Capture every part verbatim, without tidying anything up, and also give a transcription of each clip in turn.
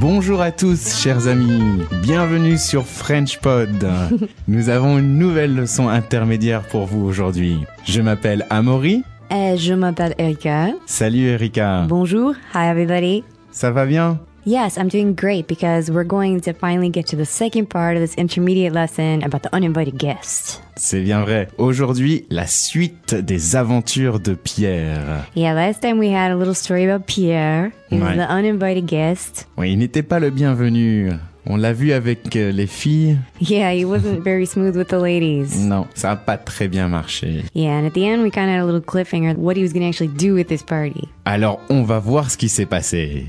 Bonjour à tous, chers amis. Bienvenue sur FrenchPod. Nous avons une nouvelle leçon intermédiaire pour vous aujourd'hui. Je m'appelle Amaury. Et je m'appelle Erika. Salut Erika. Bonjour. Hi everybody. Ça va bien? Yes, I'm doing great because we're going to finally get to the second part of this intermediate lesson about the uninvited guest. C'est bien vrai. Aujourd'hui, la suite des aventures de Pierre. Yeah, last time we had a little story about Pierre. He was Ouais. the uninvited guest. Oui, il n'était pas le bienvenu. On l'a vu avec euh, les filles. Yeah, he wasn't very smooth with the ladies. Non, ça n'a pas très bien marché. Yeah, and at the end we kind of had a little cliffhanger what he was going to actually do with this party. Alors, on va voir ce qui s'est passé.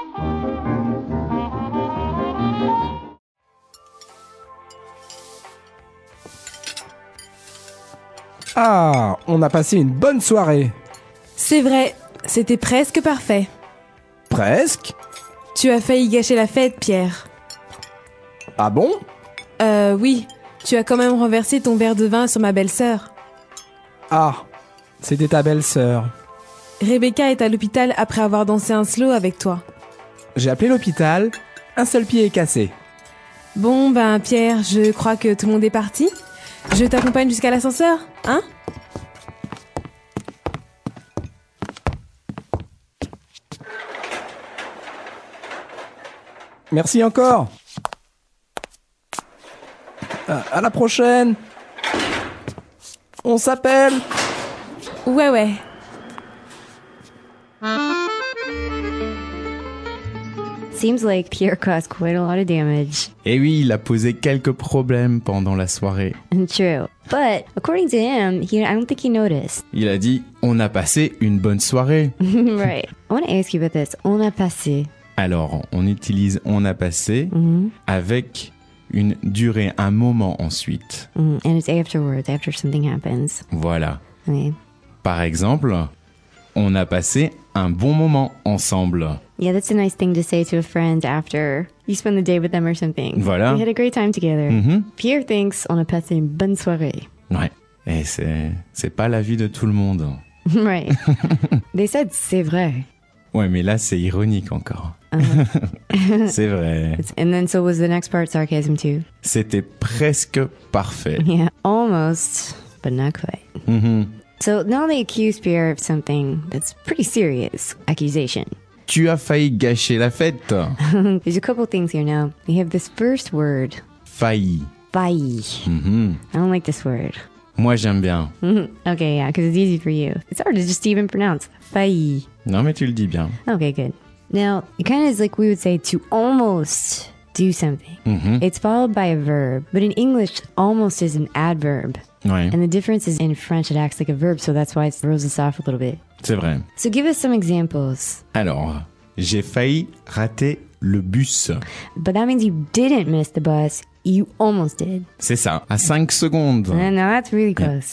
Ah, on a passé une bonne soirée. C'est vrai, c'était presque parfait. Presque. Tu as failli gâcher la fête, Pierre. Ah bon? Euh, oui, tu as quand même renversé ton verre de vin sur ma belle-sœur. Ah, c'était ta belle-sœur. Rebecca est à l'hôpital après avoir dansé un slow avec toi. J'ai appelé l'hôpital, un seul pied est cassé. Bon, ben Pierre, je crois que tout le monde est parti. Je t'accompagne jusqu'à l'ascenseur, hein? Merci encore. À, à la prochaine. On s'appelle. Ouais, ouais. Seems like Pierre caused quite a lot of damage. Et oui, il a posé quelques problèmes pendant la soirée. True. But according to him, he, I don't think he noticed. Il a dit « On a passé une bonne soirée Right. I want to ask you about this. On a passé. ». Alors, on utilise « on a passé Mm-hmm. avec une durée, un moment ensuite. Mm, and it's afterwards, after something happens. Voilà. I mean, Par exemple, on a passé un bon moment ensemble. yeah, that's a nice thing to say to a friend after you spend the day with them or something. Voilà. We had a great time together. Mhm. Pierre thinks on a passé une bonne soirée. Ouais. Et c'est, c'est pas l'avis de tout le monde. Right. They said c'est vrai. Ouais, mais là, c'est ironique encore. C'est vrai. It's- and then so was the next part sarcasm too. C'était presque parfait. Yeah, almost, but not quite. Mhm. So now they accuse Pierre of something that's pretty serious accusation. Tu as failli gâcher la fête. There's a couple things here now. We have this first word, Failli. failli. Mhm. I don't like this word. Moi, j'aime bien. Mhm. Okay, yeah, because it's easy for you. It's hard to just even pronounce. Failli. Non, mais tu le dis bien. Okay, good. Now, it kind of is like we would say to almost do something. Mhm. It's followed by a verb, but in English, almost is an adverb. Ouais, And the difference is in French, it acts like a verb, so that's why it throws us off a little bit. c'est vrai. So give us some examples. Alors, j'ai failli rater le bus. But that means you didn't miss the bus, you almost did. C'est ça, à cinq secondes. And now that's really close.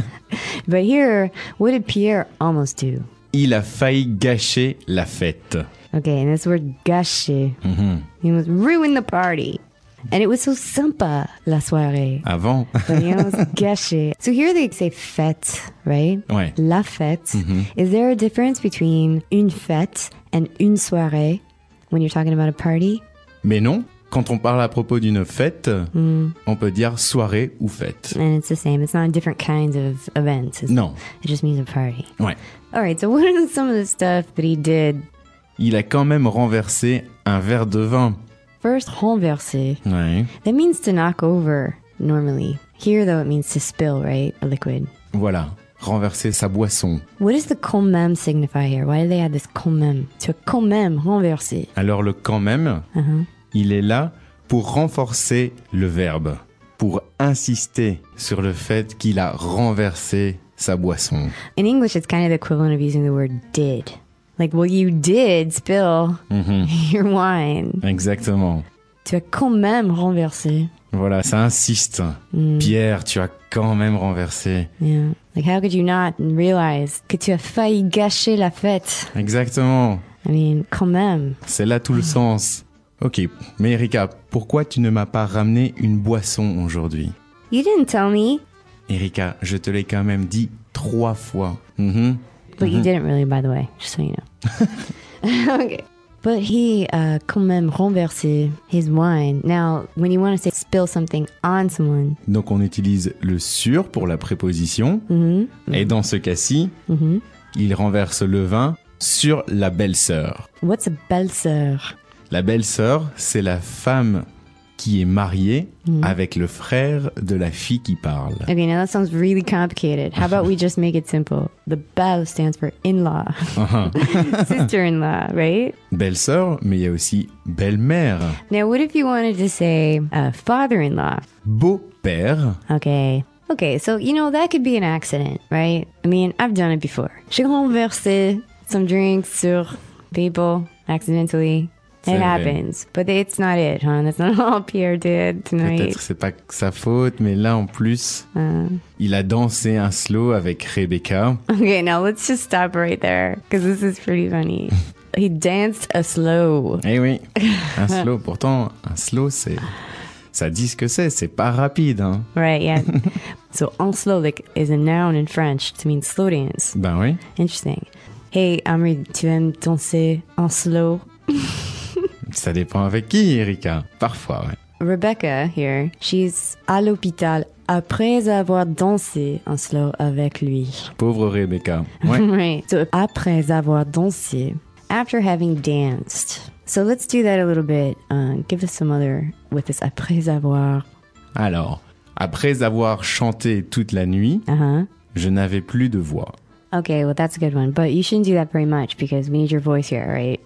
But here, what did Pierre almost do? Il a failli gâcher la fête. Okay, and this word gâcher. Mhm. He almost ruined the party. And it was so sympa, la soirée. Avant. But he almost gâché. So here they say fête, right? Ouais. La fête. Mhm. Is there a difference between une fête and une soirée when you're talking about a party? Mais non, quand on parle à propos d'une fête, on peut dire soirée ou fête. And it's the same. It's not different kinds of events. It's- Non. It just means a party. Ouais. All right, so what are some of the stuff that he did? Il a quand même renversé un verre de vin. First, renverser. Ouais. That means to knock over, normally. Here, though, it means to spill, right? A liquid. Voilà. Renverser sa boisson. What does the quand même signify here? Why do they add this quand même? To quand même renverser. Alors le quand même, Uh-huh. il est là pour renforcer le verbe, pour insister sur le fait qu'il a renversé sa boisson. In English, it's kind of the equivalent of using the word did. Like, well, you did spill Mhm. your wine. Exactement. Tu as quand même renversé. Voilà, ça insiste. Pierre, tu as quand même renversé. Yeah. Like, how could you not realize que tu as failli gâcher la fête? Exactement. I mean, quand même. C'est là tout le sens. Ok, mais Erika, pourquoi tu ne m'as pas ramené une boisson aujourd'hui? You didn't tell me, Erika, je te l'ai quand même dit trois fois. Mhm. but you didn't really, by the way, just so you know. Okay. But he uh, quand même renversé his wine. Now, when you want to say spill something on someone. Donc on utilise le sur pour la préposition. Mm-hmm. Et dans ce cas-ci, Mm-hmm. il renverse le vin sur la belle-sœur. What's a belle-sœur? La belle-sœur, c'est la femme qui est mariée Mm. avec le frère de la fille qui parle. Okay, now that sounds really complicated. How about we just make it simple? The belle stands for in-law. Sister-in-law, right? Belle-sœur, mais il y a aussi belle-mère. Now, what if you wanted to say uh, father-in-law? Beau-père. Okay. Okay, so, you know, that could be an accident, right? I mean, I've done it before. J'ai renversé some drinks sur people accidentally. C'est It vrai. happens. But it's not it, huh? That's not all Pierre did tonight. Peut-être c'est pas que sa faute, mais là en plus, Uh, il a dansé un slow avec Rebecca. okay, now let's just stop right there, because this is pretty funny. He danced a slow. Eh oui, un slow. Pourtant, un slow, c'est, ça dit ce que c'est. C'est pas rapide, hein. Right, yeah. So, en slow, like, is a noun in French to mean slow dance. Ben oui. Interesting. Hey, Amri, tu aimes danser en slow? Ça dépend avec qui, Erika. Parfois, ouais. Rebecca, here, she's à l'hôpital après avoir dansé en slow avec lui. Pauvre Rebecca. Ouais. Right. So, après avoir dansé, after having danced. So, let's do that a little bit. Uh, give us some other with this après avoir. Alors, après avoir chanté toute la nuit, Uh-huh. je n'avais plus de voix. Okay, well, that's a good one. But you shouldn't do that very much because we need your voice here, right?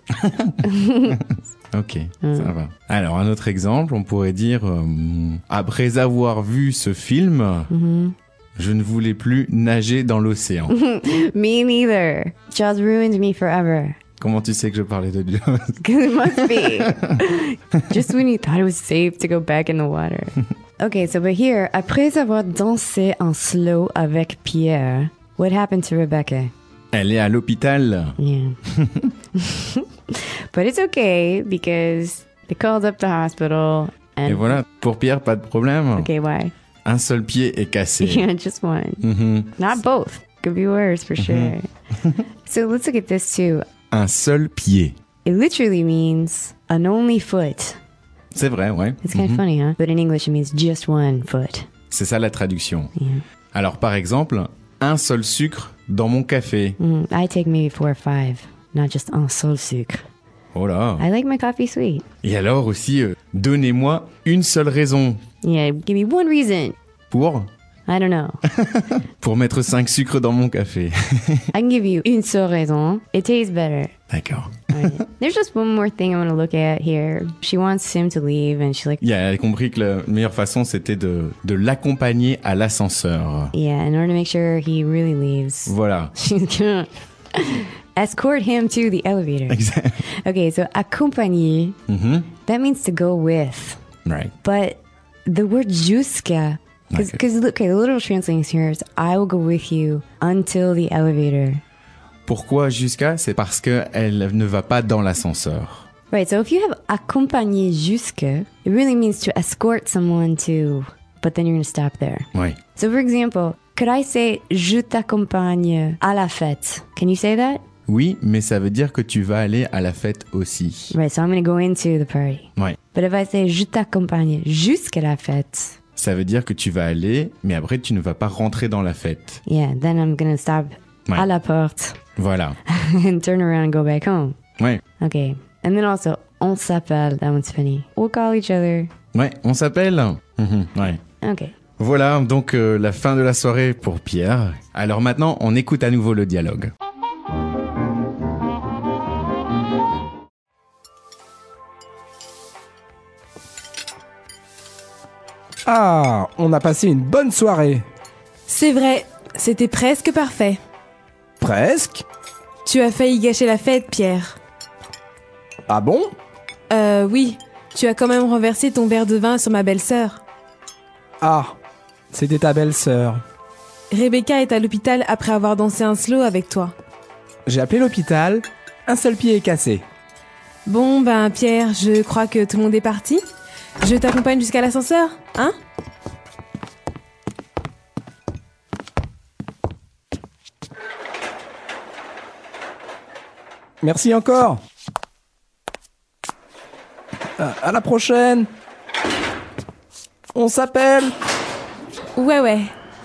Ok, ça va. Alors, un autre exemple, on pourrait dire, euh, après avoir vu ce film, je ne voulais plus nager dans l'océan. Me neither. Jaws ruined me forever. Comment tu sais que je parlais de Jaws? Because it must be. Just when you thought it was safe to go back in the water. Okay, so but here, après avoir dansé en slow avec Pierre, what happened to Rebecca? Elle est à l'hôpital. Yeah. But it's okay because they called up the hospital and... Et voilà, pour Pierre, pas de problème. Okay, why? Un seul pied est cassé. Yeah, just one. Mhm. Not both. Could be worse for sure. So let's look at this too. Un seul pied. It literally means an only foot. C'est vrai, ouais. It's kind of funny, huh? But in English, it means just one foot. C'est ça la traduction. Yeah. Alors, par exemple, un seul sucre dans mon café. Mm, I take maybe four or five, not just un seul sucre. Oh là. I like my coffee sweet. Et alors aussi, euh, donnez-moi une seule raison Yeah, give me one reason. pour I don't know. pour mettre cinq sucres dans mon café. I can give you une seule raison. It tastes better. D'accord. Right. There's just one more thing I want to look at here. She wants him to leave, and she's like, Il a compris que la meilleure façon, c'était de, de l'accompagner à l'ascenseur. yeah, in order to make sure he really leaves, Voilà. she's gonna escort him to the elevator. Exact. Okay, so accompagner, Mhm. that means to go with. Right. But the word jusqu'à, because Okay. okay, the literal translation here is I will go with you until the elevator. Pourquoi jusqu'à? C'est parce qu'elle ne va pas dans l'ascenseur. Right, so if you have accompagner jusque, it really means to escort someone to, but then you're going to stop there. Oui. So for example, could I say je t'accompagne à la fête? Can you say that? Oui, mais ça veut dire que tu vas aller à la fête aussi. Right, so I'm going to go into the party. Oui. But if I say je t'accompagne jusqu'à la fête, Ça veut dire que tu vas aller, mais après tu ne vas pas rentrer dans la fête. yeah, then I'm going to stop Ouais. à la porte Voilà. and turn around and go back home. Ouais. Okay. And then also, on s'appelle. That one's funny. We'll call each other. Ouais, on s'appelle. Mhm, ouais. Okay. Voilà, donc euh, la fin de la soirée pour Pierre. Alors maintenant, on écoute à nouveau le dialogue. Ah, on a passé une bonne soirée. C'est vrai, c'était presque parfait. Presque. Tu as failli gâcher la fête, Pierre. Ah bon? Euh, oui. Tu as quand même renversé ton verre de vin sur ma belle-sœur. Ah, c'était ta belle-sœur. Rebecca est à l'hôpital après avoir dansé un slow avec toi. J'ai appelé l'hôpital, un seul pied est cassé. Bon, ben, Pierre, je crois que tout le monde est parti. Je t'accompagne jusqu'à l'ascenseur, hein? Merci encore. À, à la prochaine. On s'appelle. Ouais, ouais.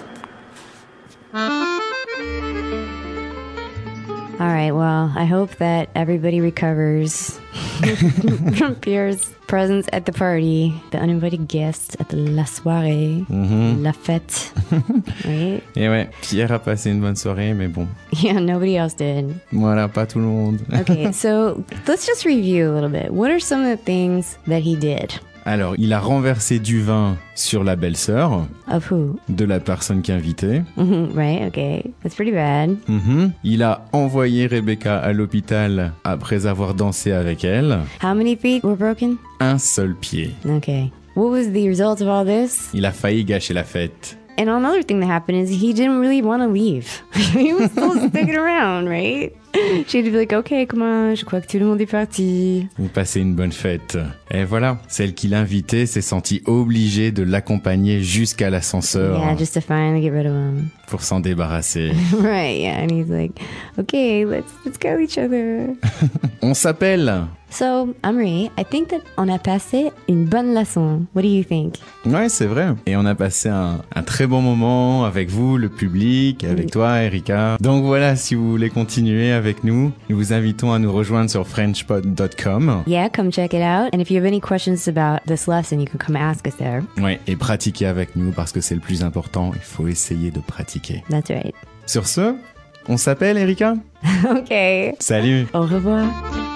All right, well, I hope that everybody recovers from Pierre's presence at the party, the uninvited guests at la soirée, Mhm. la fête, right? Et ouais, Pierre a passé une bonne soirée, mais bon, Yeah, nobody else did. voilà, pas tout le monde. Okay, so let's just review a little bit. What are some of the things that he did? Alors, il a renversé du vin sur la belle-sœur Of who? de la personne qui invitait. Mhm, right, okay. That's pretty bad. Mhm. Il a envoyé Rebecca à l'hôpital après avoir dansé avec elle. How many feet were broken? Un seul pied. Okay. What was the result of all this? Il a failli gâcher la fête. And another thing that happened is he didn't really want to leave. He was still sticking around, right? She'd be like, okay, come on, je crois que tout le monde est parti. Vous passez une bonne fête. Et voilà, celle qui l'invitait s'est sentie obligée de l'accompagner jusqu'à l'ascenseur Yeah, just to finally get rid of him. pour s'en débarrasser. Right, yeah. And he's like, okay, let's, let's go each other. On s'appelle. So, Amri, I think that on a passé une bonne leçon. What do you think? Ouais, c'est vrai. Et on a passé un, un très bon moment avec vous, le public, avec toi, Erika. Donc voilà, si vous voulez continuer avec nous, nous vous invitons à nous rejoindre sur frenchpod dot com. Yeah, come check it out. And if you have any questions about this lesson, you can come ask us there. Ouais, et pratiquer avec nous parce que c'est le plus important. Il faut essayer de pratiquer. That's right. Sur ce, on s'appelle, Erika? Okay. Salut! Au revoir.